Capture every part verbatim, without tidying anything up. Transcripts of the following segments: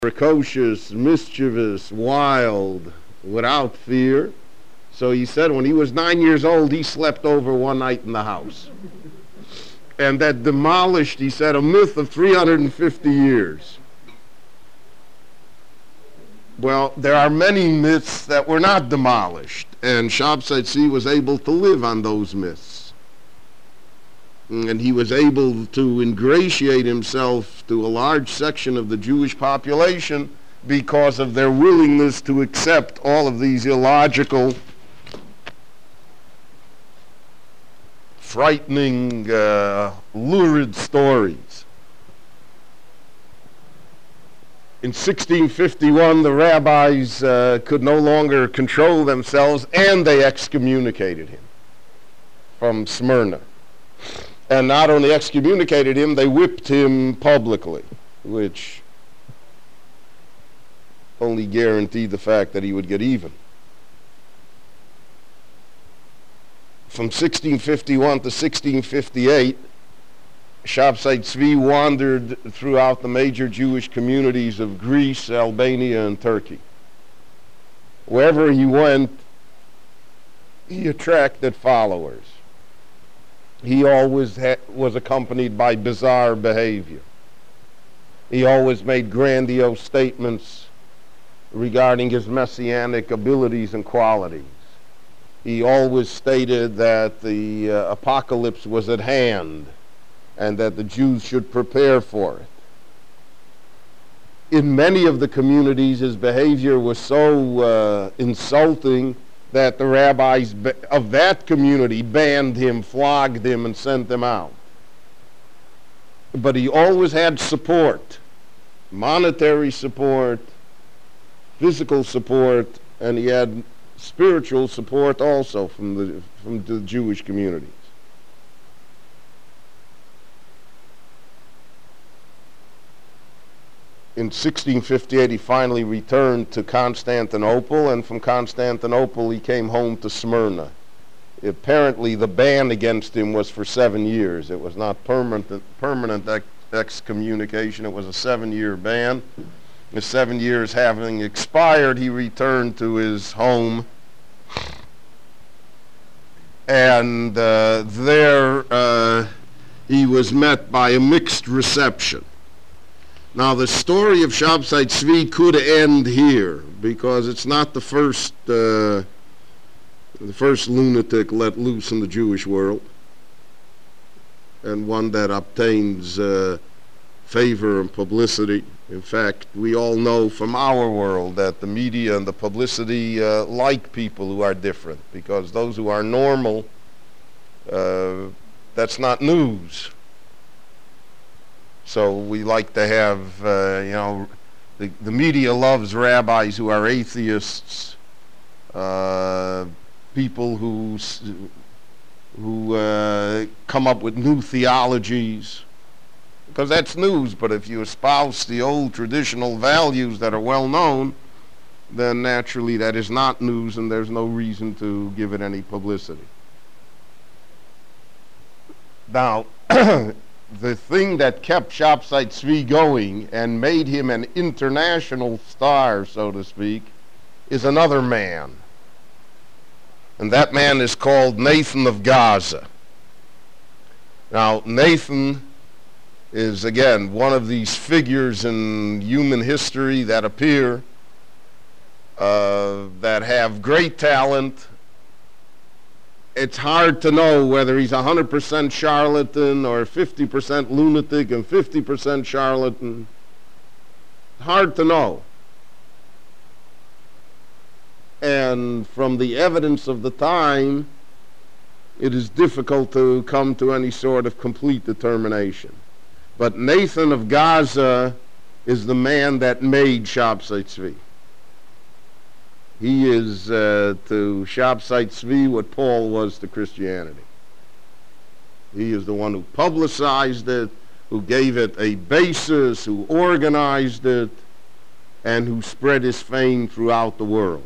precocious, mischievous, wild, without fear. So he said when he was nine years old, he slept over one night in the house. And that demolished, he said, a myth of three hundred fifty years. Well, there are many myths that were not demolished, and Shabtai Tzvi was able to live on those myths. And he was able to ingratiate himself to a large section of the Jewish population because of their willingness to accept all of these illogical, frightening, uh, lurid stories. In sixteen fifty-one, the rabbis uh, could no longer control themselves, and they excommunicated him from Smyrna. And not only excommunicated him, they whipped him publicly, which only guaranteed the fact that he would get even. From sixteen fifty-one to sixteen fifty-eight, Shabtai Tzvi wandered throughout the major Jewish communities of Greece, Albania, and Turkey. Wherever he went, he attracted followers. He always ha- was accompanied by bizarre behavior. He always made grandiose statements regarding his messianic abilities and qualities. He always stated that the uh, apocalypse was at hand and that the Jews should prepare for it. In many of the communities, his behavior was so uh, insulting that the rabbis of that community banned him, flogged him, and sent him out. But he always had support, monetary support, physical support, and he had spiritual support also from the, from the Jewish communities. In sixteen fifty-eight, he finally returned to Constantinople, and from Constantinople he came home to Smyrna. Apparently the ban against him was for seven years. It was not permanent, permanent ex excommunication. It was a seven-year ban. The seven years having expired, he returned to his home, and uh, there uh, he was met by a mixed reception. Now, the story of Shabtai Tzvi could end here, because it's not the first, uh, the first lunatic let loose in the Jewish world, and one that obtains uh, favor and publicity. In fact, we all know from our world that the media and the publicity uh, like people who are different, because those who are normal, uh, that's not news. So we like to have, uh, you know, the, the media loves rabbis who are atheists, uh, people who, who uh, come up with new theologies, because that's news. But if you espouse the old traditional values that are well known, then naturally that is not news, and there's no reason to give it any publicity. Now, the thing that kept Shabtai Tzvi going and made him an international star, so to speak, is another man. And that man is called Nathan of Gaza. Now, Nathan is, again, one of these figures in human history that appear, uh, that have great talent. It's hard to know whether he's one hundred percent charlatan or fifty percent lunatic and fifty percent charlatan. Hard to know. And from the evidence of the time, it is difficult to come to any sort of complete determination. But Nathan of Gaza is the man that made Shabtai Tzvi. He is uh, to Shabtai Tzvi what Paul was to Christianity. He is the one who publicized it, who gave it a basis, who organized it, and who spread his fame throughout the world.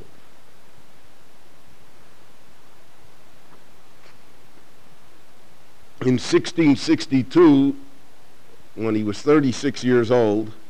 In sixteen sixty-two, when he was thirty-six years old,